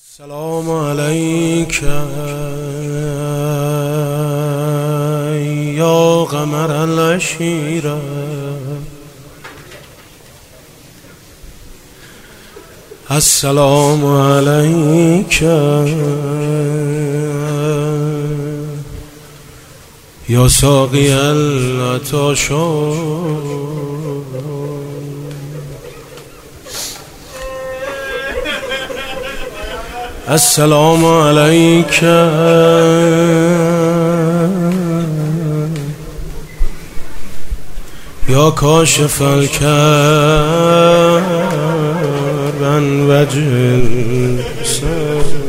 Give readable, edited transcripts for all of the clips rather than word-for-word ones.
السلام عليك يا قمر العشيرة السلام عليك يا ساقي العطاشان السلام عليك يا كاشف الكرب عن وجه الحسن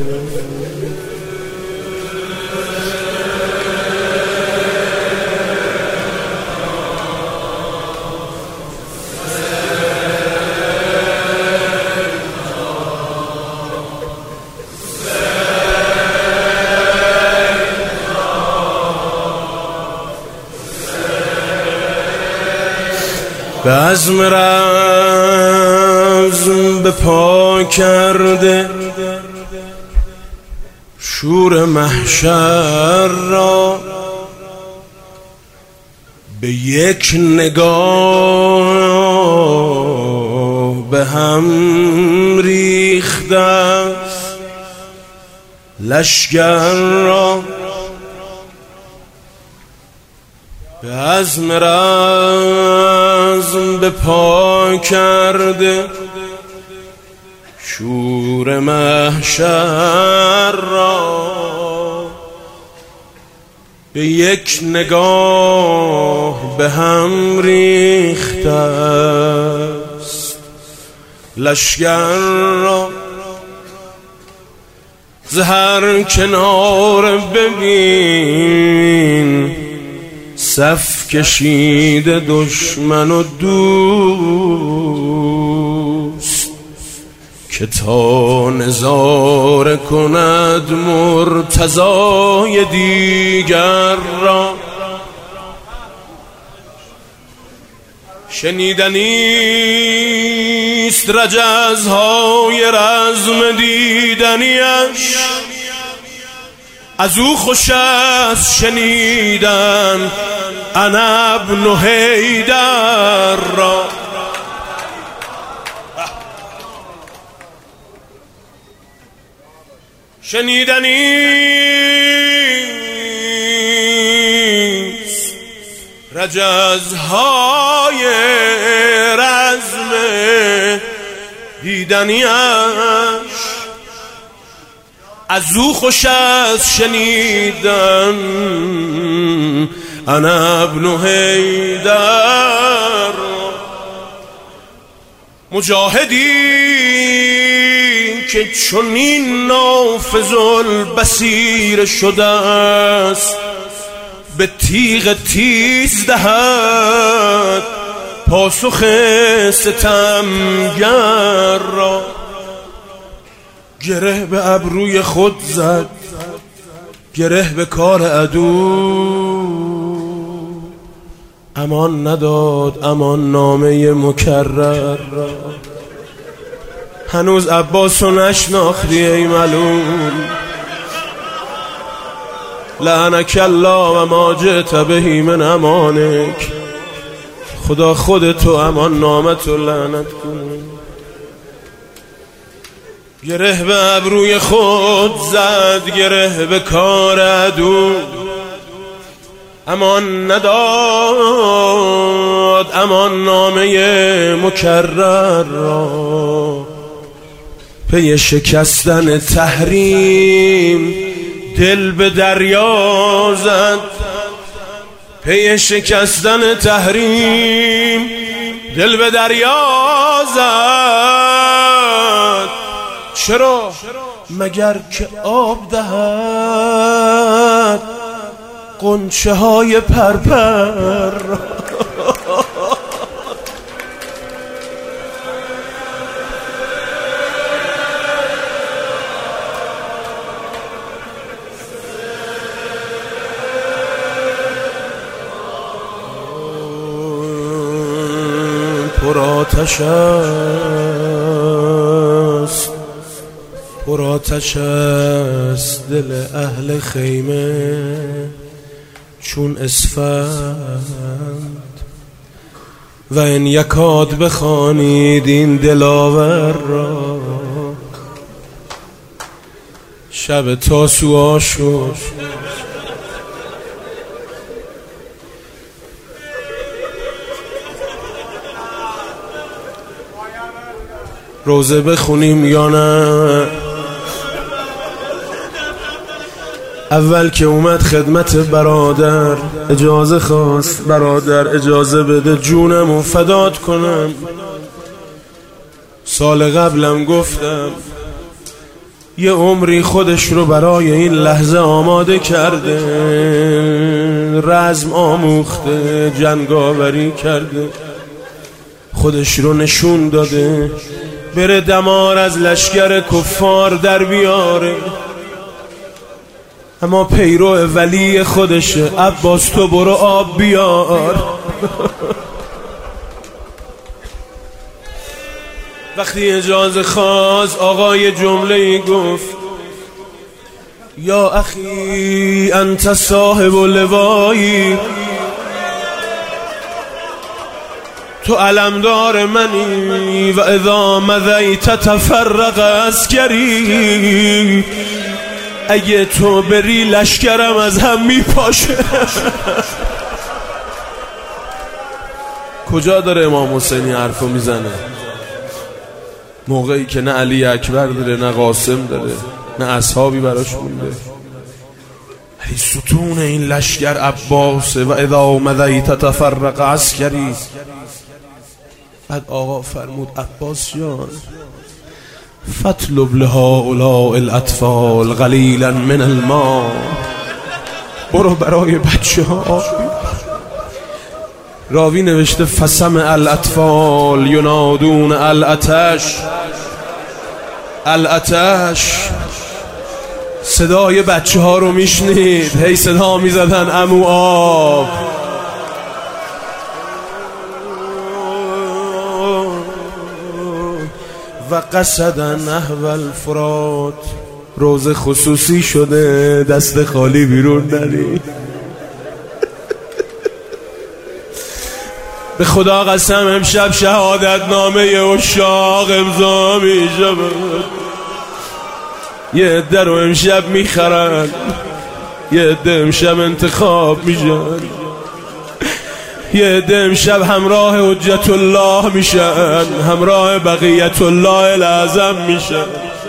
به عزم رزم به پا کرده شور محشر را به یک نگاه به هم ریخته است لشکر را به عزم رزم به پا کرده شور محشر را به یک نگاه به هم ریخته است لشکر را ز هر کنار ببین صف کشیده دشمن و دوست که تا نظاره کند مرتضای دیگر را شنیدنیست رجزهای رزم دیدنیش از او خوش است شنیدن انا ابن حیدر را شنیدنیست رجزهای رزم دیدنیش از او خوش است شنیدن انا ابن حیدر مجاهدی که چنین نافذ البصیر شده است به تیغ تیز دهد پاسخ ستمگر را گره به ابروی خود زد گره به کار عدو امان نداد امان نامه مکرر را هنوز عباسو نشناختی ای ملول لعنک الله و ما جئت بهی من امانک خدا خودتو امان نامتو لعنت کنه گره به ابروی خود زد گره به کار عدو امان نداد امان نامه مکرر را پی شکستن تحریم دل به دریا زد پی شکستن تحریم دل به دریا زد چرا؟ مگر که آب دهد غنچه های پرپر پر آتش است پر آتش است دل اهل خیمه چون اسفند و این یکاد بخوانید این دلاور را شب تاسوعا شد. روزه بخونیم یا نه؟ اول که اومد خدمت برادر اجازه خواست، برادر اجازه بده جونمو فدات کنم. سال قبلم گفتم یه عمری خودش رو برای این لحظه آماده کرده، رزم آموخته، جنگاوری کرده، خودش رو نشون داده بره دمار از لشکر کفار در بیاره، اما پیرو ولی خودشه. عباس تو برو آب بیار. وقتی اجازه خواست آقای جمله گفت یا اخی انت صاحب لوایی، تو علمدار منی و اذا مضیت تفرق عسکری، اگه تو بری لشکرم از هم میپاشه. کجا داره امام حسینی حرفو میزنه؟ موقعی که نه علی اکبر داره، نه قاسم داره، نه اصحابی براش مونده. ستون این لشکر عباسه و اذا مضیت تفرق عسکری. بعد آقا فرمود عباس جان فاطلب لهؤلاء الاطفال قلیلا من الماء، برو برای بچه ها. راوی نوشته فسمع الاطفال ینادون الاتش، الاتش، صدای بچه ها رو میشنید، هی صدا میزدن عمو آب. و قصدن نحو الفرات، روز خصوصی شده دست خالی بیرون نری. به خدا قسم امشب شهادت نامه عشاق امضا میشه، یه عده رو امشب میخرن، یه عده امشب انتخاب میشن، یه عده امشب همراه حجت الله میشن، همراه بقیت الله الاعظم میشن.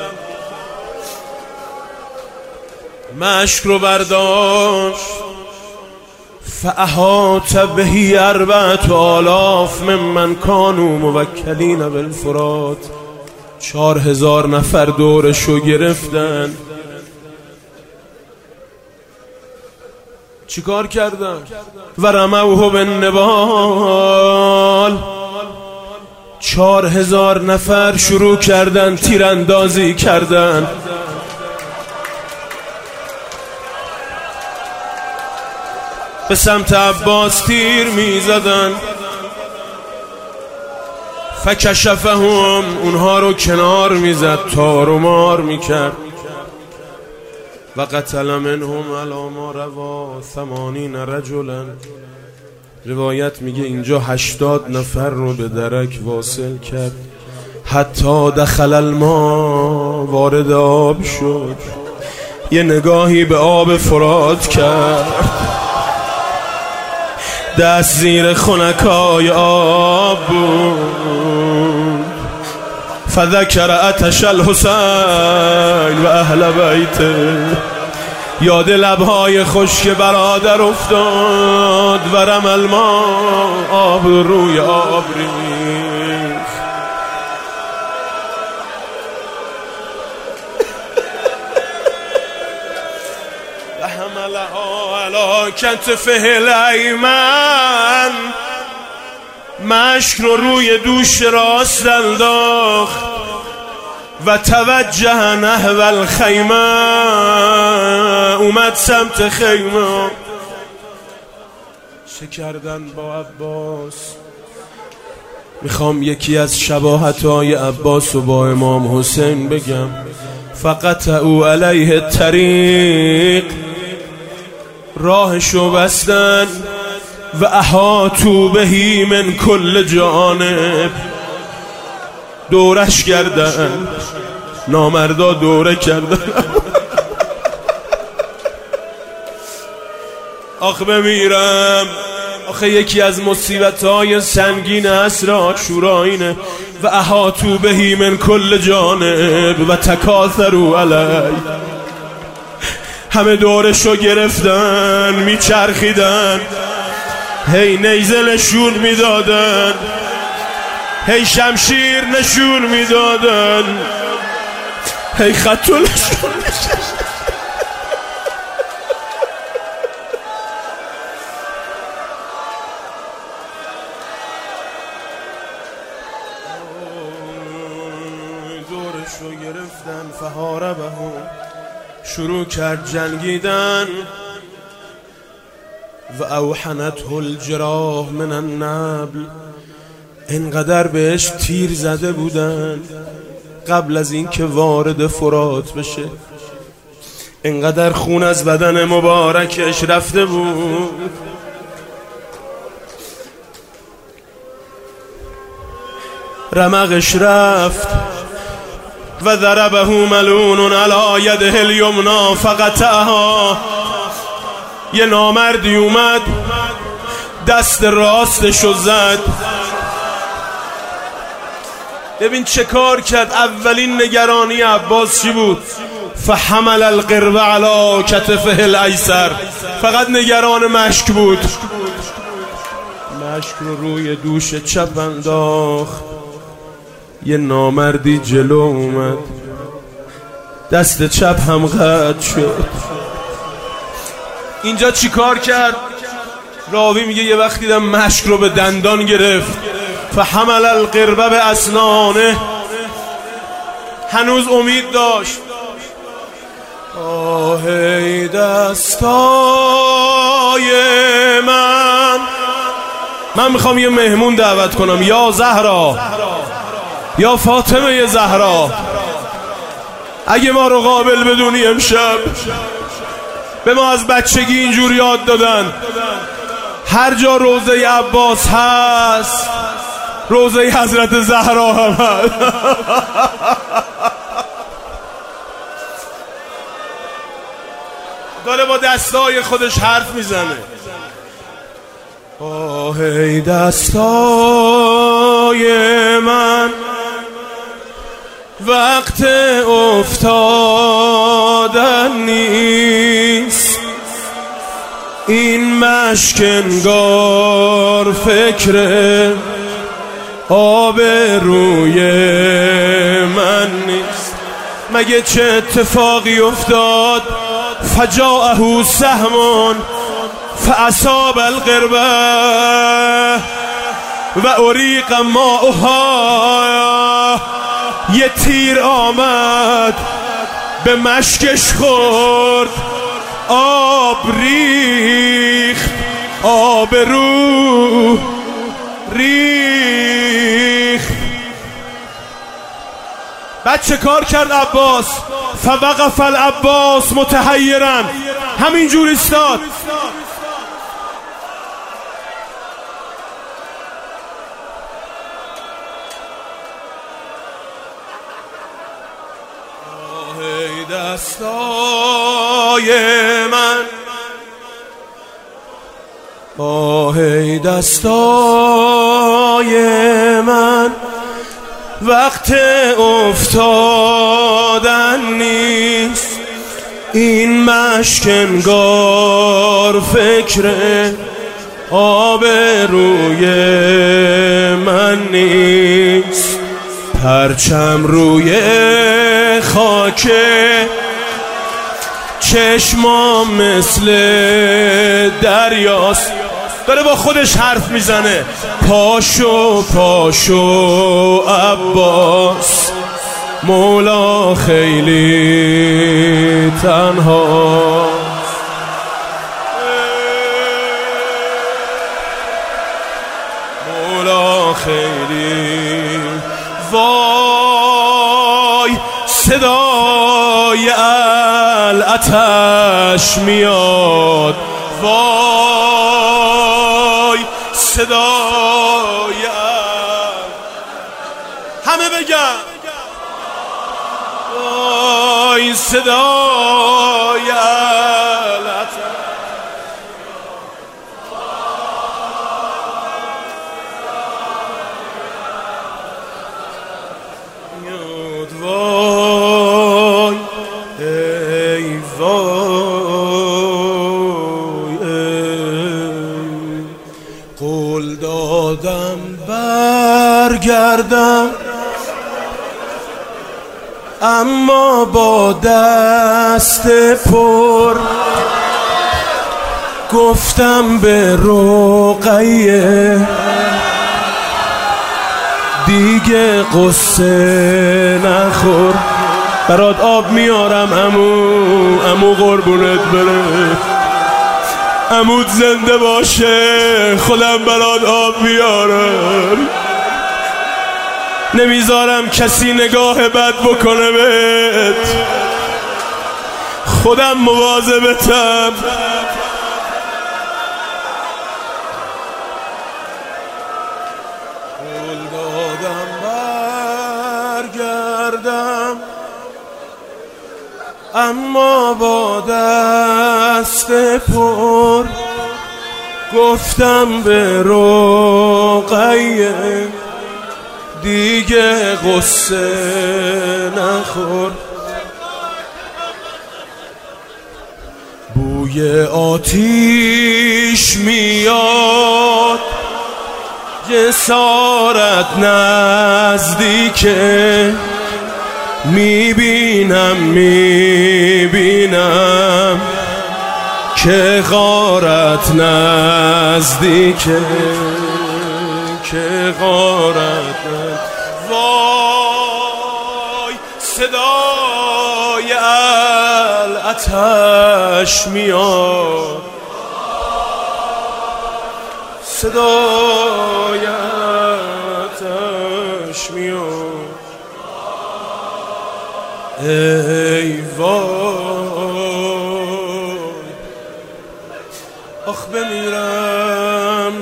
مشک رو برداشت فاحاط بهی 4000 ممن کانوا موکلین بالفرات، 4000 نفر دورشو گرفتن. چیکار کردن؟ و رموه بالنبال، 4000 نفر شروع کردن تیراندازی کردن. به سمت عباس تیر میزدن. فکشفهم، اونها رو کنار میزد، تار و مار میکرد. و قتل منهم علی ما روا 80 رجلا. روایت میگه اینجا 80 نفر رو به درک واصل کرد. حتی دخل الماء، وارد آب شد، یه نگاهی به آب فرات کرد، دست زیر خنکای آب بود. فذکر عطش الحسین و اهل بیته، یاد لبهای خشک برادر افتاد. و رمى الماء، آب روی آب ریخت. و حملها علی کتفه الایمن، مشک رو روی دوش راست انداخت. و توجه نحو الخیمه، اومد سمت خیمه. چه کردن با عباس؟ میخوام یکی از شباهت‌های عباس رو با امام حسین بگم. فقطعوا علیه الطریق، راهشو بستن و احاطوا بهی من کل جانب، دورش کردن، نامردا دوره کردن. آخه بمیرم، آخه یکی از مصیبت‌های سنگین عصر عاشورا اینه. و احاطوا بهی من کل جانب و تکاثروا علی، همه دورشو گرفتن، میچرخیدن، هی نیزه نشون میدادن، هی شمشیر نشون میدادن، هی خطو نشون میدادن. دورشو گرفتن، فحاربهم، شروع کرد جنگیدن. و اوحنته الجراح من النبل، اینقدر بهش تیر زده بودن قبل از اینکه وارد فرات بشه، اینقدر خون از بدن مبارکش رفته بود. رمقش رفت و ضربه ملعون علی یده الیمنا فقطعها. یه نامردی اومد دست راستشو زد. ببین چه کار کرد. اولین نگرانی عباس چی بود؟ فحمل القرب علی کتفه الایسر، فقط نگران مشک بود. مشک رو روی دوش چپ انداخت. یه نامردی جلو اومد، دست چپ هم قطع شد. اینجا چی کار کرد؟ راوی میگه یه وقت دیدم مشک رو به دندان گرفت. فحمل القربه به اسنانه، هنوز امید داشت. آهی دستای من میخوام یه مهمون دعوت کنم. یا زهرا، یا فاطمه زهرا، اگه ما رو قابل بدونی امشب، به ما از بچگی اینجور یاد دادن هر جا روضه عباس هست روضه حضرت زهرا هم هست. داره با دستای خودش حرف میزنه. آهی دستای من، وقت افتادن نیست. این مشک انگار فکر آب روی من نیست. مگه چه اتفاقی افتاد؟ فجاءه سهم فاصاب القربه و اریق ماؤها. یه تیر آمد به مشکش خورد، آب ریخت، آب رو ریخت. بعد چه کار کرد عباس؟ فوقف العباس متحیرا، همینجور ایستاد. آهی دستای من، آهی دستای من، وقت افتادن نیست. این مشک انگار فکر آب روی من نیست. پرچم روی خاک، چشمام مثل دریاست. داره با خودش حرف میزنه. پاشو پاشو عباس، مولا خیلی تنها. مولا خیلی، وای صدا الاتش میاد. وای صدای همه بگن وای صدای الاتش میاد. وای ای وای ای قول دادم برگردم اما با دست پر گفتم به رقیه دیگه قصه نخور. برات آب میارم عمو قربونت بره، عموت زنده باشه، خودم برات آب میارم، نمیذارم کسی نگاه بد بکنه بهت، خودم مواظبتم. قول دادم برگردم اما با دست پر گفتم به رقیه دیگه قصه نخور. بوی آتیش میاد جسارت نزدیکه، میبینم که غارت نزدیکه، که غارت وای صدای الاتش میاد، صدای الاتش میاد. ای وای آخ بمیرم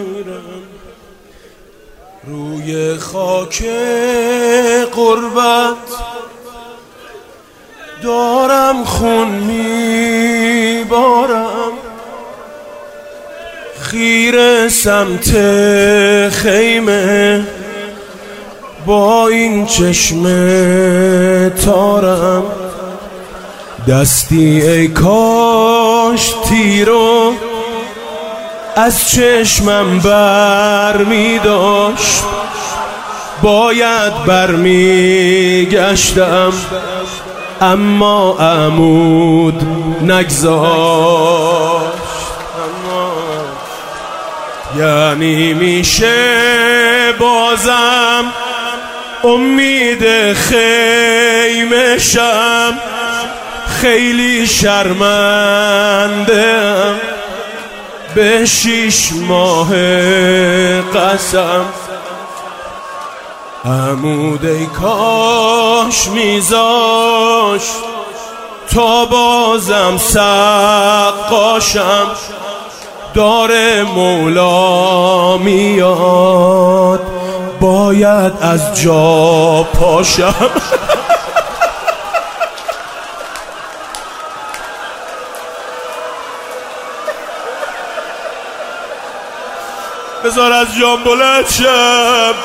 روی خاک غربت دارم خون میبارم، خیره سمت خیمه با این چشم تارم، دستی ای کاش تیرو از چشمم بر می داشت، باید بر می گشتم اما عمود نگذاشت. یعنی میشه بازم امید خیمه شم، خیلی شرمنده‌ام به 6 ماه قسم، عمود ای کاش میذاشت تا بازم سقاشم، داره مولا میاد باید از جا پاشم. بذار از جام بلند شم.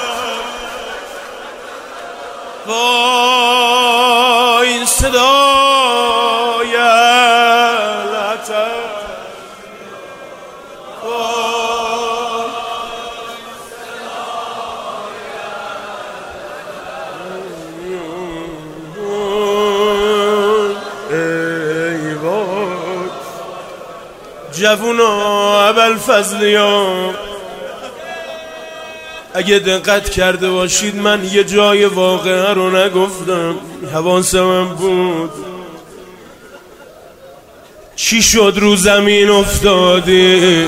وای این صدای الاتش، ای وای جوونا ابوالفضلیا، اگه دقت کرده باشید من یه جای واقعه رو نگفتم، حواسم بود. چی شد رو زمین افتادی؟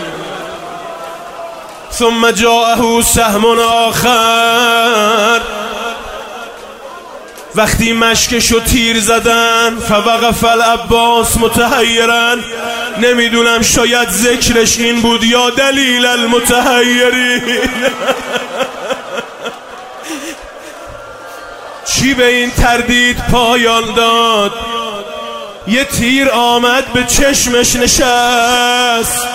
ثم جاءه سهم آخر وقتی مشکشو تیر زدن فوقف العباس متحیرن، نمیدونم شاید ذکرش این بود یا دلیل المتحیرین. چی به این تردید پایان داد؟ یه تیر آمد به چشمش نشست،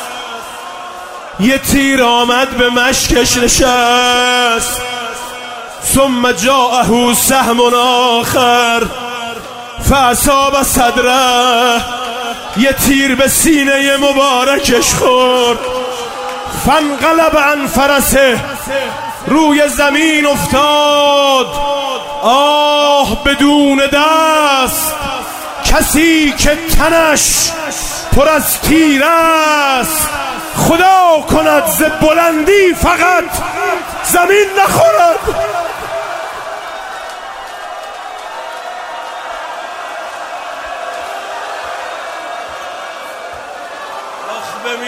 یه تیر آمد به مشکش نشست. ثم جاءه سهم آخر فاصاب صدره، یه تیر به سینه مبارکش خورد. فانقلب عن فرسه، روی زمین افتاد. آه بدون دست، کسی که تنش پر از تیر است، خدا کند ز بلندی فقط زمین نخورد. آخ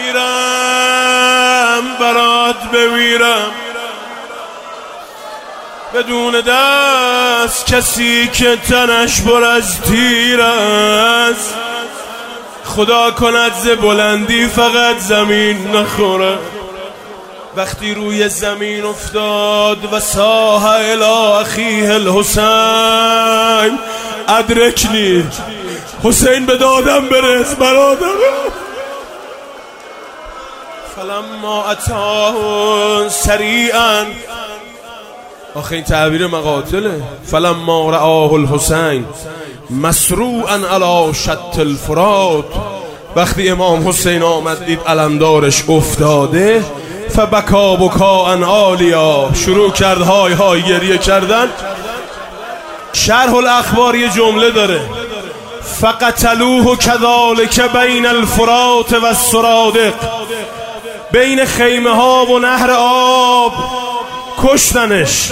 بمیرم برات بمیرم بدون دست، کسی که تنش پر از تیر است، خدا کند ز بلندی فقط زمین نخوره. وقتی روی زمین افتاد و صاح الی اخیه الحسین ادرکنی، حسین به دادم برس برادر. فلما اتاه سریعا، آخه این تعبیر مقاتله. فلما رآه الحسین مسروعا علی شط الفرات، وقتی امام حسین آمد دید علمدارش افتاده، فبکا بکاء عالیا، شروع کرد های های گریه کردن. شرح الاخبار یه جمله داره، فقتلوه کذالک بین الفرات و السرادق، بین خیمه ها و نهر آب کشتنش.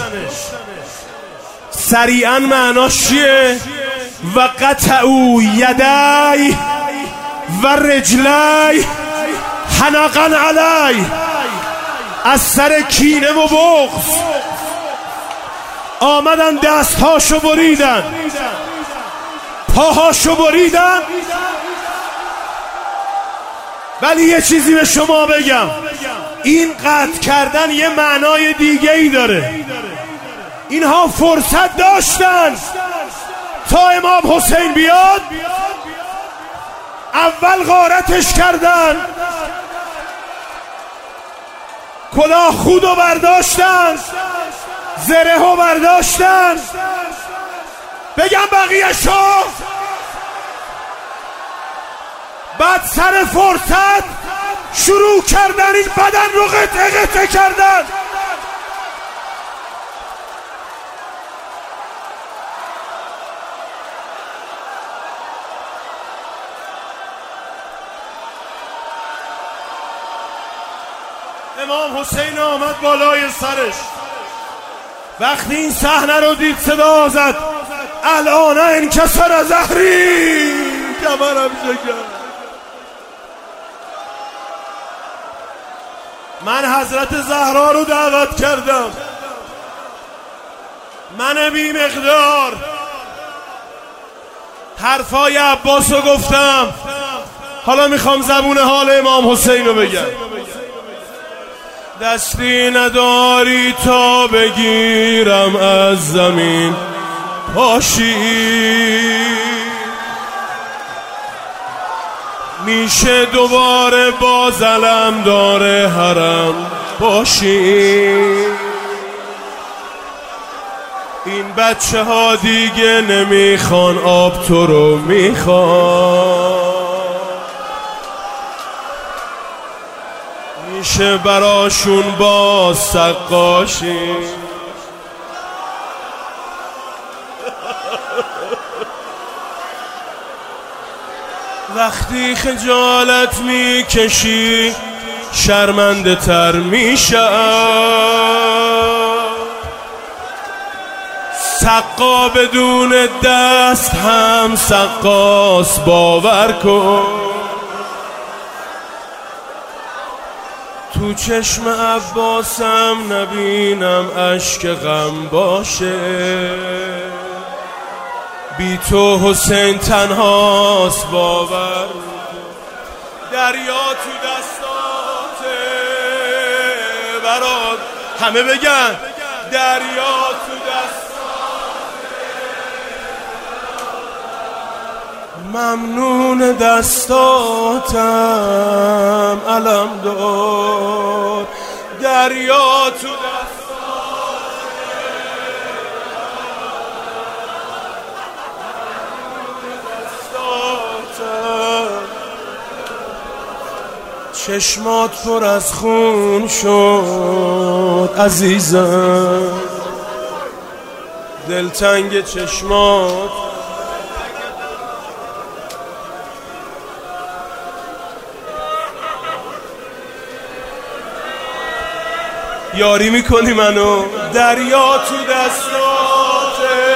سریعا معناش چیه؟ و قطعوا یدی و رجلی حنقا علی، از سر کینه و بغض آمدن دستهاشو بریدن، پاهاشو بریدن. ولی یه چیزی به شما بگم، این قطع کردن یه معنای دیگه ای داره. اینها فرصت داشتن تا امام حسین بیاد، اول غارتش کردن، کلاه خودو برداشتن، زرهو برداشتن. بگم بقیه شو، بعد سر فرصت شروع کردن این بدن رو قطعه قطعه کردن. امام حسین آمد بالای سرش، وقتی این صحنه رو دید صدا زد الان انکسر ظهری، کمرم شکست. من حضرت زهرا رو دعوت کردم، من بی مقدار حرفای عباس رو گفتم، حالا میخوام زبون حال امام حسین رو بگم. دستی نداری تا بگیرم از زمین پاشی، میشه دوباره باز علمدار حرم باشی. این بچه ها دیگه نمیخوان آب، تو رو میخوان. میشه براشون باز سقاشی. وقتی خجالت میکشی شرمنده تر میشه. سقا بدون دست هم سقاس، باور کن. تو چشم عباسم نبینم اشک غم باشه. بی تو حسین تنهاست باور، دریا تو دستاته برات، همه بگن دریا تو دستاته، ممنون دستاتم علم دار، دریا تو چشمات پر از خون شد عزیزم، دلتنگ چشمات یاری میکنی منو، دریا تو دستاته،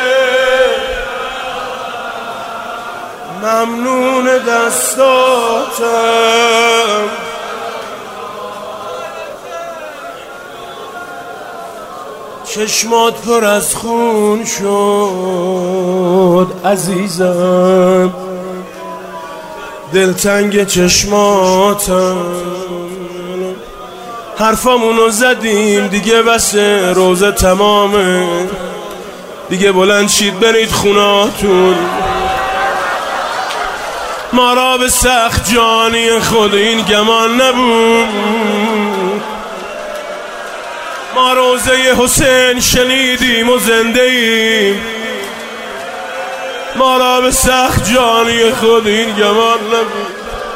ممنون دستاتم، چشمات پر از خون شد عزیزم، دلتنگ چشماتم، حرفامونو زدیم دیگه بس، روزه تمامه دیگه، بلند شید برید خوناتون، ما را به سخت جانی خود این گمان نبود، ما روزه حسین شنیدیم و زنده ایم، ما را به سخت جانی خود این گمان نبود.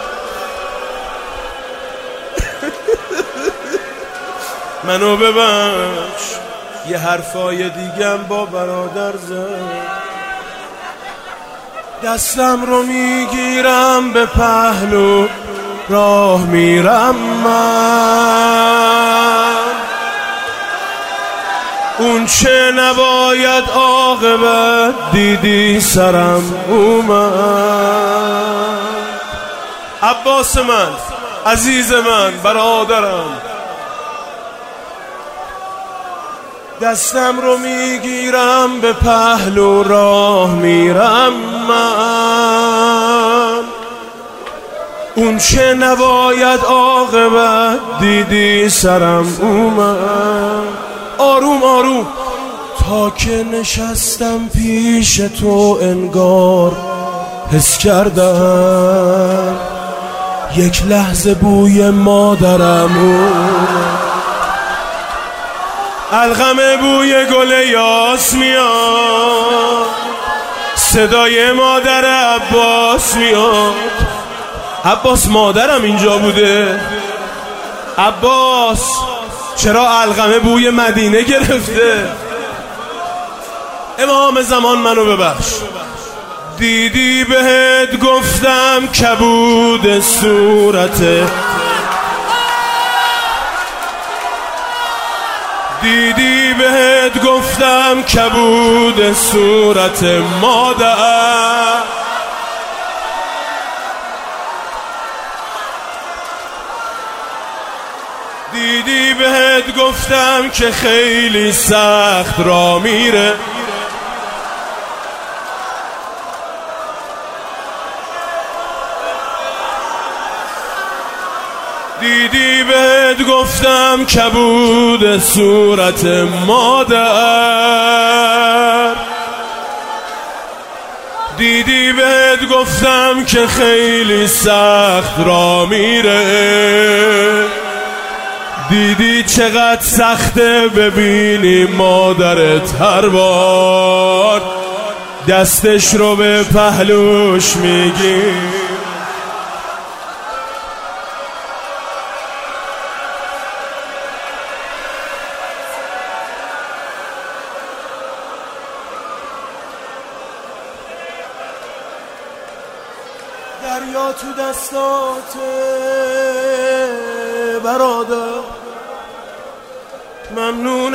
منو ببخش یه حرفای دیگم با برادر زد، دستم رو میگیرم به پهلو راه میرم من، اون چه نباید عاقبت دیدی سرم اومد. عباس من، عزیز من، برادرم، دستم رو میگیرم به پهلو راه میرم من، اون چه نباید عاقبت دیدی سرم اومد. آروم آروم تا که نشستم پیش تو انگار حس کردم یک لحظه بوی مادرم اومد، الغم بوی گل یاس میاد، صدای مادر عباس میاد. عباس مادرم اینجا بوده، عباس چرا الغم بوی مدینه گرفته؟ امام زمان منو ببخش، دیدی بهت گفتم کبود صورته، دیدی بهت گفتم کبود صورت مادر، دیدی بهت گفتم که خیلی سخت را میره، دیدی بهت گفتم کبود صورت مادر، دیدی بهت گفتم که خیلی سخت را میره، دیدی چقدر سخته ببینی مادرت هر بار دستش رو به پهلوش میگی، دریا تو دستاته برادر، ممنون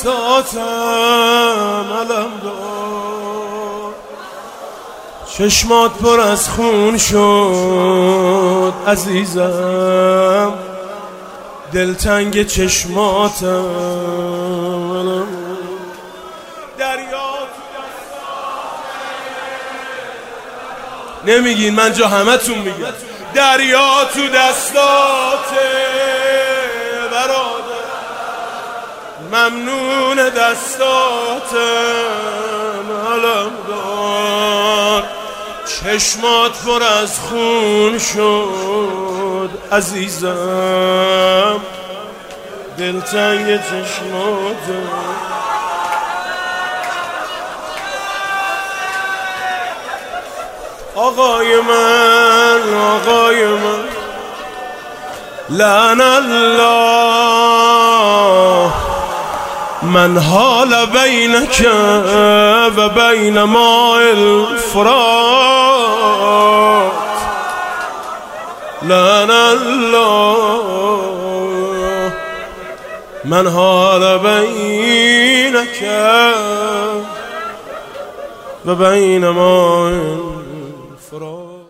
دستاتم علم دار، چشمات پر از خون شد عزیزم، دلتنگ چشماتم، دریا تو دستاته نمیگین، من جا همتون میگم. دریا تو دستاته برادر، ممنون دستاتم علمدار. چشمات پر از خون شد عزیزم، دلتنگ چشماتم. آقای من لعن الله من حال بینک و بین ماء الفرات. لعن الله من حال بینک و بین ماء الفرات.